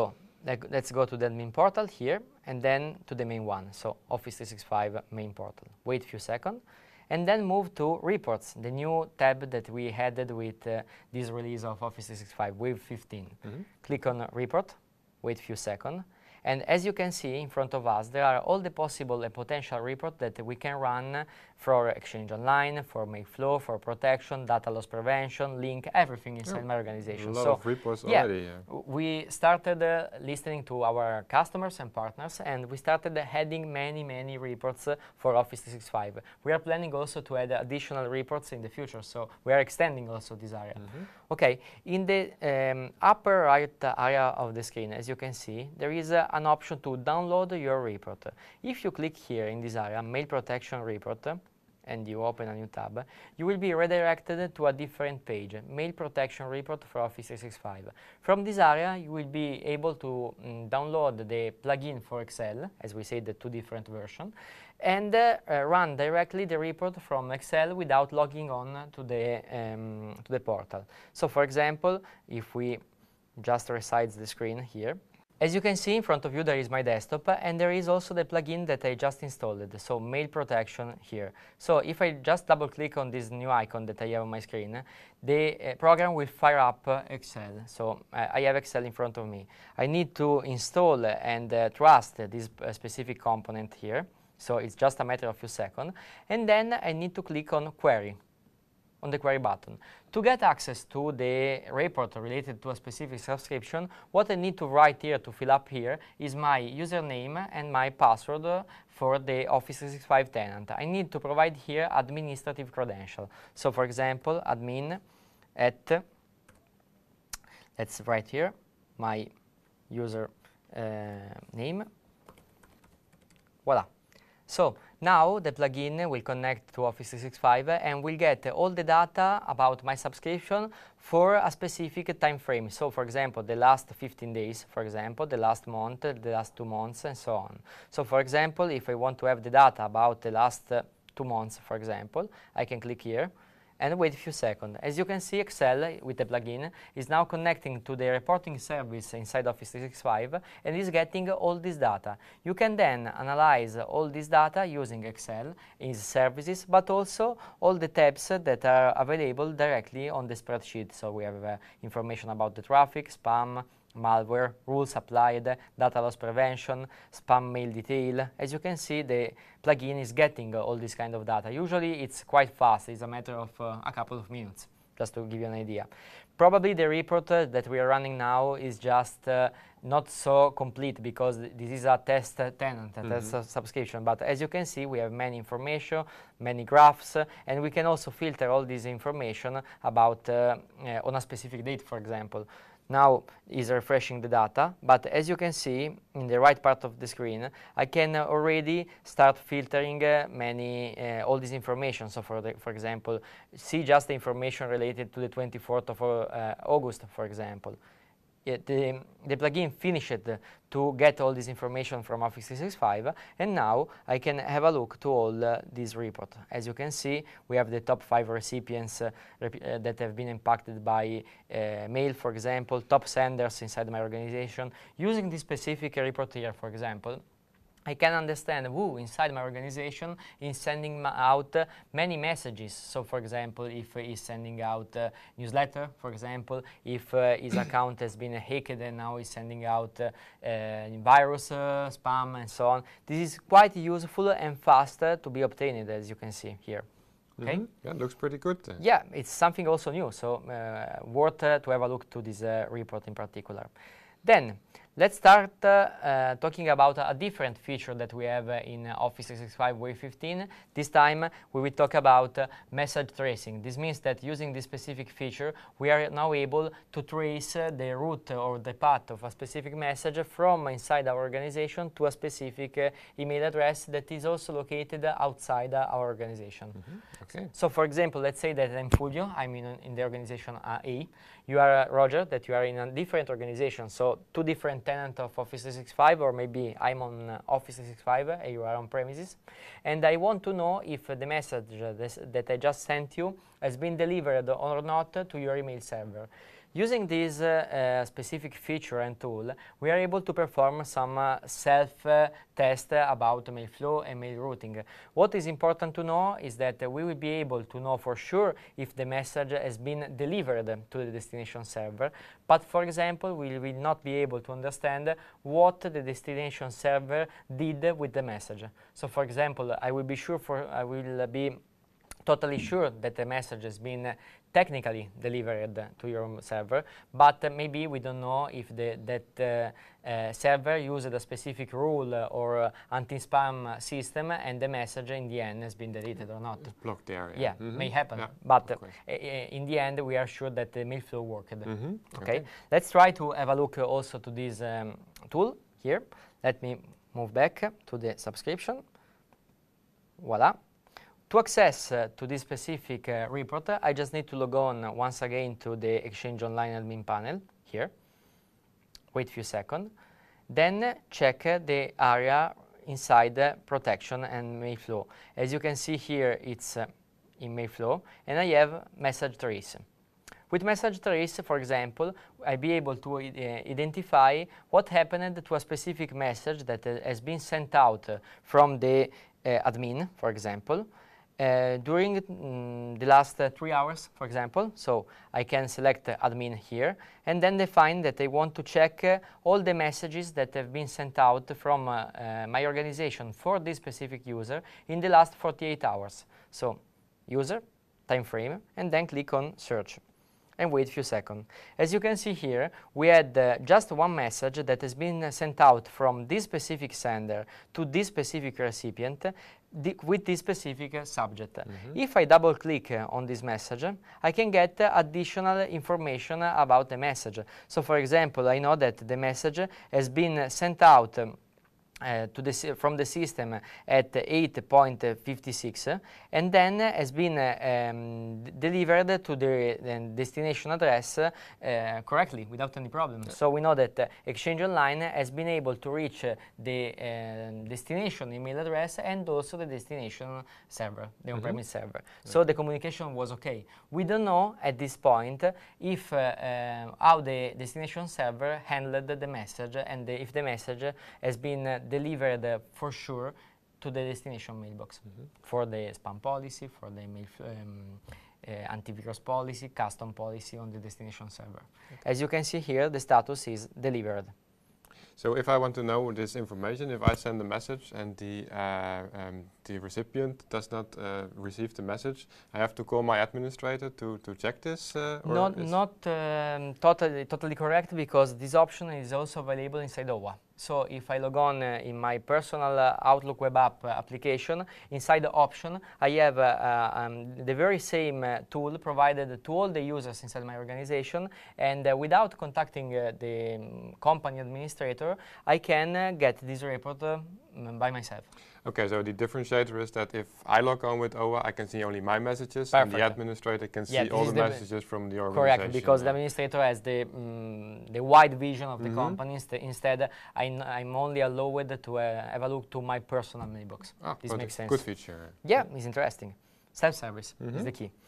let, let's go to the admin portal here, and then to the main one, so Office three sixty-five main portal. Wait a few seconds, and then move to Reports, the new tab that we added with uh, this release of Office three sixty-five, Wave fifteen. Mm-hmm. Click on Report, wait a few seconds, and as you can see in front of us, there are all the possible and potential reports that we can run for Exchange Online, for Mailflow, for protection, data loss prevention, link, everything inside yeah. my organization. A lot so of reports yeah, already. Yeah. We started uh, listening to our customers and partners, and we started uh, adding many, many reports uh, for Office three sixty-five. We are planning also to add additional reports in the future, so we are extending also this area. Mm-hmm. Okay, in the um, upper right area of the screen, as you can see, there is uh, an option to download your report. If you click here in this area, Mail Protection Report, and you open a new tab, you will be redirected to a different page, Mail Protection Report for Office three sixty-five. From this area, you will be able to mm, download the plugin for Excel, as we said, the two different versions, and uh, uh, run directly the report from Excel without logging on to the, um, to the portal. So, for example, if we just resize the screen here, as you can see in front of you, there is my desktop, and there is also the plugin that I just installed, so Mail Protection here. So if I just double click on this new icon that I have on my screen, the uh, program will fire up uh, Excel. So uh, I have Excel in front of me. I need to install and uh, trust uh, this uh, specific component here. So it's just a matter of a few seconds. And then I need to click on Query, on the query button. To get access to the report related to a specific subscription, what I need to write here, to fill up here, is my username and my password for the Office three sixty-five tenant. I need to provide here administrative credential. So for example, admin at, let's write here, my user uh, name. Voila. So now the plugin will connect to Office three sixty-five and will get all the data about my subscription for a specific time frame. So for example, the last fifteen days, for example, the last month, the last two months, and so on. So for example, if I want to have the data about the last uh, two months, for example, I can click here and wait a few seconds. As you can see, Excel with the plugin is now connecting to the reporting service inside Office three sixty-five and is getting all this data. You can then analyze all this data using Excel, its services, but also all the tabs that are available directly on the spreadsheet. So we have uh, information about the traffic, spam, malware, rules applied, data loss prevention, spam mail detail. As you can see, the plugin is getting uh, all this kind of data. Usually it's quite fast. It's a matter of uh, a couple of minutes, just to give you an idea. Probably the report uh, that we are running now is just uh, not so complete because th this is a test uh, tenant, a mm-hmm. test uh, subscription. But as you can see, we have many information, many graphs, uh, and we can also filter all this information about uh, uh, on a specific date, for example. Now is refreshing the data, but as you can see in the right part of the screen, I can uh, already start filtering uh, many uh, all this information. So for the, for example, see just the information related to the twenty-fourth of uh, August, for example. It, the, the plugin finished to get all this information from Office three sixty-five, and now I can have a look to all uh, this report. As you can see, we have the top five recipients uh, rep uh, that have been impacted by uh, mail, for example, top senders inside my organization. Using this specific report here, for example, I can understand who inside my organization is sending out uh, many messages. So for example, if uh, he's sending out uh, newsletter, for example, if uh, his account has been hacked and now he's sending out uh, uh, virus, uh, spam, and so on. This is quite useful and fast uh, to be obtained, as you can see here. Okay. Mm-hmm. Yeah, it looks pretty good. Then. Yeah, it's something also new, so uh, worth uh, to have a look to this uh, report in particular. Then, let's start uh, uh, talking about a different feature that we have uh, in uh, Office three sixty-five Wave fifteen. This time we will talk about uh, message tracing. This means that using this specific feature, we are now able to trace uh, the route or the path of a specific message from inside our organization to a specific uh, email address that is also located outside uh, our organization. Mm-hmm. Okay. So for example, let's say that I'm Fulvio, I'm in, in the organization uh, A. You are uh, Roger, that you are in a different organization, so two different tenants of Office three sixty-five, or maybe I'm on uh, Office three sixty-five and you are on premises. And I want to know if uh, the message uh, this, that I just sent you has been delivered or not to your email server. Using this uh, uh, specific feature and tool, we are able to perform some uh, self-test uh, about mail flow and mail routing. What is important to know is that uh, we will be able to know for sure if the message has been delivered to the destination server, but for example, we will not be able to understand what the destination server did with the message. So for example, I will be sure for I will be totally sure that the message has been uh, technically delivered to your server, but uh, maybe we don't know if the, that uh, uh, server used a specific rule uh, or uh, anti-spam system and the message in the end has been deleted or not. It's blocked there. Yeah, mm-hmm. may happen, yeah, but uh, in the end we are sure that the mail flow worked. Mm-hmm. Okay? Okay, let's try to have a look uh, also to this um, tool here. Let me move back to the subscription. Voila. To access uh, to this specific uh, report, uh, I just need to log on uh, once again to the Exchange Online admin panel here. Wait a few seconds. Then uh, check uh, the area inside uh, protection and mail flow. As you can see here, it's uh, in mail flow, and I have message trace. With message trace, for example, I'll be able to uh, identify what happened to a specific message that uh, has been sent out uh, from the uh, admin, for example, Uh, during mm, the last uh, three hours, for example. So I can select uh, admin here and then define that I want to check uh, all the messages that have been sent out from uh, uh, my organization for this specific user in the last forty-eight hours. So user, time frame, and then click on search and wait a few seconds. As you can see here, we had uh, just one message that has been uh, sent out from this specific sender to this specific recipient with this specific uh, subject. Mm-hmm. If I double click uh, on this message, I can get uh, additional information uh, about the message. So for example, I know that the message has been uh, sent out um, Uh, to the, from the system at eight point five six uh, and then uh, has been uh, um, delivered to the uh, destination address uh, correctly without any problem. Yeah. So we know that uh, Exchange Online has been able to reach uh, the uh, destination email address and also the destination server, the mm-hmm. on-premise server. Yeah. So the communication was okay. We don't know at this point if uh, uh, how the destination server handled the message and the, if the message has been uh, delivered uh, for sure to the destination mailbox mm-hmm. for the spam policy, for the mail um, uh, antivirus policy, custom policy on the destination server. Okay. As you can see here, the status is delivered. So if I want to know this information, if I send a message and the uh, um, the recipient does not uh, receive the message, I have to call my administrator to, to check this? Uh, or not not um, totally, totally correct, because this option is also available inside O W A. So if I log on uh, in my personal uh, Outlook web app uh, application, inside the option, I have uh, uh, um, the very same uh, tool provided to all the users inside my organization, and uh, without contacting uh, the um, company administrator, I can uh, get this report uh, by myself. Okay, so the differentiator is that if I log on with O W A, I can see only my messages, Perfect. and the administrator can yeah, see all the, the messages from the organization. Correct, because the administrator has the um, the wide vision of the mm-hmm. company. Inst instead, I I'm only allowed to uh, have a look to my personal mailbox. Ah, this makes sense. Good feature. Yeah, it's interesting. Self-service mm-hmm. is the key.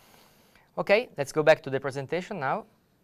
Okay, let's go back to the presentation now.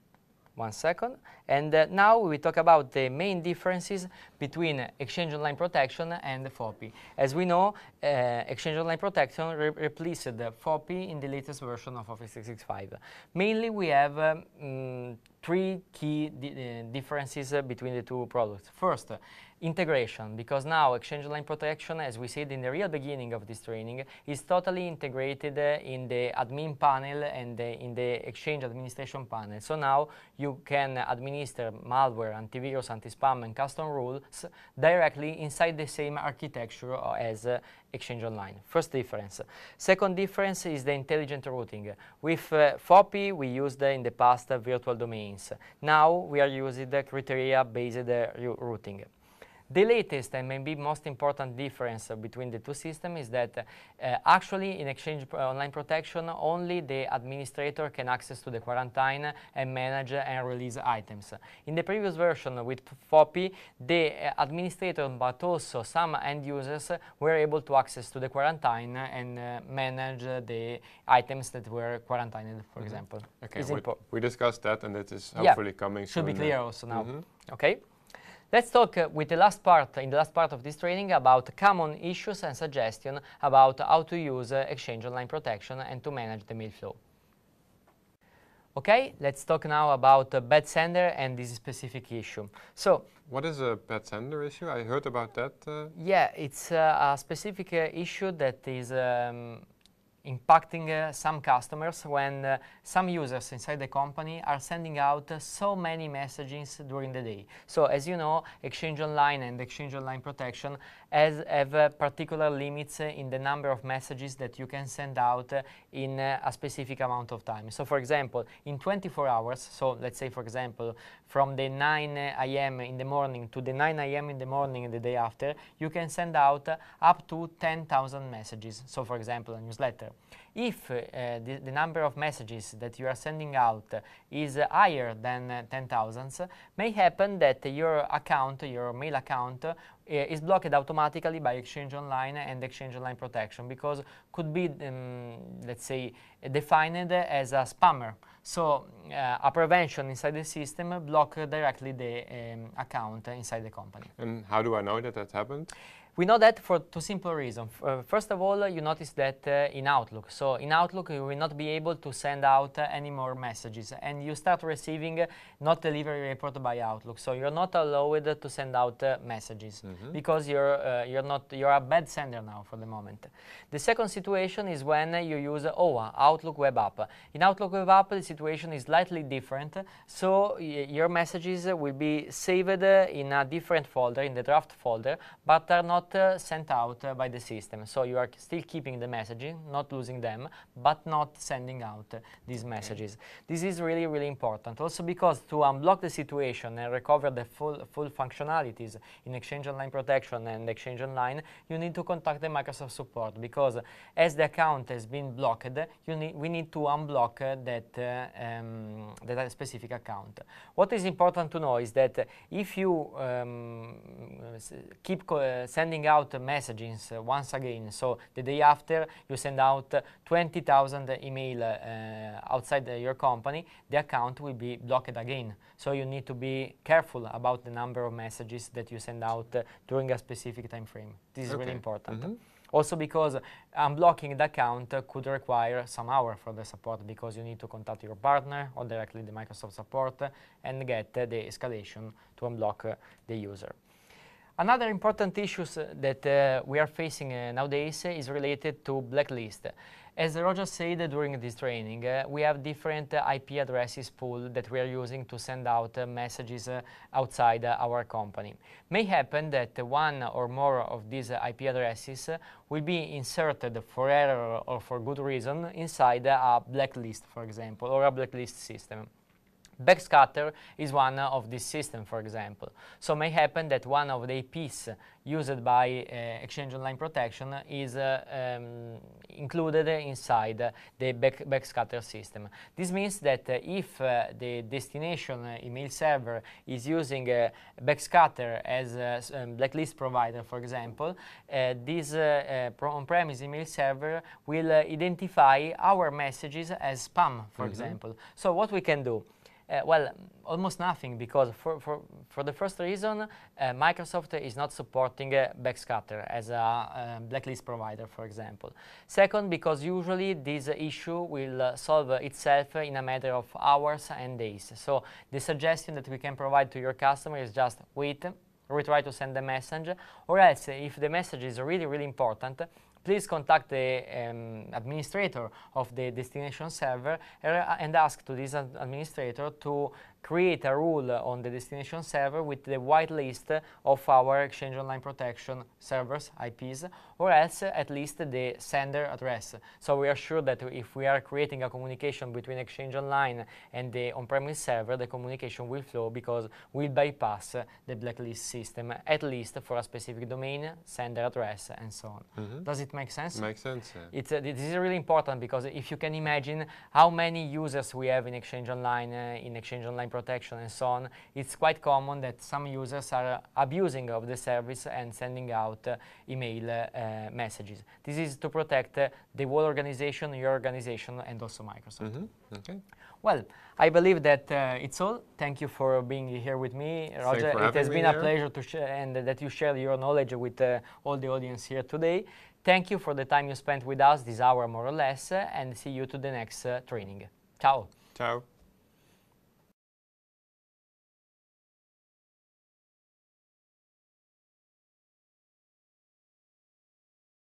One second. And uh, now we talk about the main differences between uh, Exchange Online Protection and F O P I. As we know, uh, Exchange Online Protection re replaced uh, F O P I in the latest version of Office three sixty-five. Mainly we have um, mm, three key di uh, differences uh, between the two products. First, uh, integration, because now Exchange Online Protection, as we said in the real beginning of this training, is totally integrated uh, in the admin panel and uh, in the Exchange administration panel. So now you can administer malware, antivirus, anti-spam, and custom rules directly inside the same architecture as uh, Exchange Online. First difference. Second difference is the intelligent routing. With uh, F O P I, we used uh, in the past uh, virtual domains. Now we are using the criteria-based uh, routing. The latest and maybe most important difference uh, between the two systems is that uh, actually in Exchange Online Protection only the administrator can access to the quarantine and manage and release items. In the previous version with FOPI, the uh, administrator but also some end users were able to access to the quarantine and uh, manage uh, the items that were quarantined, for mm-hmm. example. Okay, we, we discussed that and it is hopefully yeah, coming soon. Should be clear also now. Mm-hmm. Okay. Let's talk uh, with the last part, in the last part of this training, about common issues and suggestions about how to use uh, Exchange Online Protection and to manage the mail flow. Okay, let's talk now about uh, bad sender and this specific issue. So, what is a bad sender issue? I heard about that. Uh yeah, it's uh, a specific uh, issue that is um, impacting uh, some customers when uh, some users inside the company are sending out uh, so many messages during the day. So as you know, Exchange Online and Exchange Online Protection has, have uh, particular limits uh, in the number of messages that you can send out uh, in uh, a specific amount of time. So for example, in twenty-four hours, so let's say for example, from the nine A M in the morning to the nine A M in the morning the day after, you can send out uh, up to ten thousand messages. So for example, a newsletter. If uh, the, the number of messages that you are sending out uh, is uh, higher than uh, ten thousand, may happen that uh, your account, your mail account, uh, is blocked automatically by Exchange Online and Exchange Online Protection because could be, um, let's say, defined as a spammer. So uh, a prevention inside the system block directly the um, account inside the company. And how do I know that that happened? We know that for two simple reasons. Uh, first of all, uh, you notice that uh, in Outlook. So in Outlook, you will not be able to send out uh, any more messages, and you start receiving uh, not delivery report by Outlook. So you're not allowed to send out uh, messages mm-hmm. because you're uh, you're not you're a bad sender now for the moment. The second situation is when uh, you use uh, O A, Outlook Web App. In Outlook Web App, the situation is slightly different. So y your messages uh, will be saved uh, in a different folder, in the draft folder, but are not Uh, sent out uh, by the system. So you are still keeping the messaging, not losing them, but not sending out uh, these messages. This is really, really important. Also because to unblock the situation and recover the full, full functionalities in Exchange Online Protection and Exchange Online, you need to contact the Microsoft support because as the account has been blocked, you need, we need to unblock uh, that, uh, um, that specific account. What is important to know is that uh, if you um, keep uh, sending out messages uh, once again, so the day after you send out uh, twenty thousand email uh, outside uh, your company, the account will be blocked again. So you need to be careful about the number of messages that you send out uh, during a specific time frame. This is okay. really important. Mm-hmm. Also because unblocking the account uh, could require some hours for the support because you need to contact your partner or directly the Microsoft support uh, and get uh, the escalation to unblock uh, the user. Another important issue uh, that uh, we are facing uh, nowadays uh, is related to blacklist. As Roger said during this training, uh, we have different uh, I P addresses pool that we are using to send out uh, messages uh, outside uh, our company. May happen that uh, one or more of these uh, I P addresses uh, will be inserted for error or for good reason inside uh, a blacklist, for example, or a blacklist system. Backscatter is one of this system, for example. So may happen that one of the I Ps used by uh, Exchange Online Protection is uh, um, included inside uh, the back backscatter system. This means that uh, if uh, the destination uh, email server is using uh, backscatter as a um, blacklist provider, for example, uh, this uh, uh, on-premise email server will uh, identify our messages as spam, for mm-hmm. example. So what we can do? Uh, well, almost nothing, because for, for, for the first reason, uh, Microsoft is not supporting uh, backscatter as a uh, blacklist provider, for example. Second, because usually this issue will uh, solve itself in a matter of hours and days. So the suggestion that we can provide to your customer is just wait, retry to send the message, or else if the message is really, really important, please contact the um, administrator of the destination server uh, and ask to this ad administrator to create a rule on the destination server with the whitelist of our Exchange Online Protection servers, I Ps, or else at least the sender address. So we are sure that if we are creating a communication between Exchange Online and the on-premise server, the communication will flow because we'll bypass the blacklist system, at least for a specific domain, sender address, and so on. Mm-hmm. Does it make sense? Makes sense. Yeah. It's, uh, this is really important because if you can imagine how many users we have in Exchange Online, uh, in Exchange Online Protection and so on, it's quite common that some users are uh, abusing of the service and sending out uh, email uh, messages. This is to protect uh, the whole organization, your organization, and also Microsoft. Mm-hmm. Okay. Well, I believe that uh, it's all. Thank you for being here with me, Roger. It has been a pleasure to share and uh, that you share your knowledge with uh, all the audience here today. Thank you for the time you spent with us this hour more or less, uh, and see you to the next uh, training. Ciao. Ciao.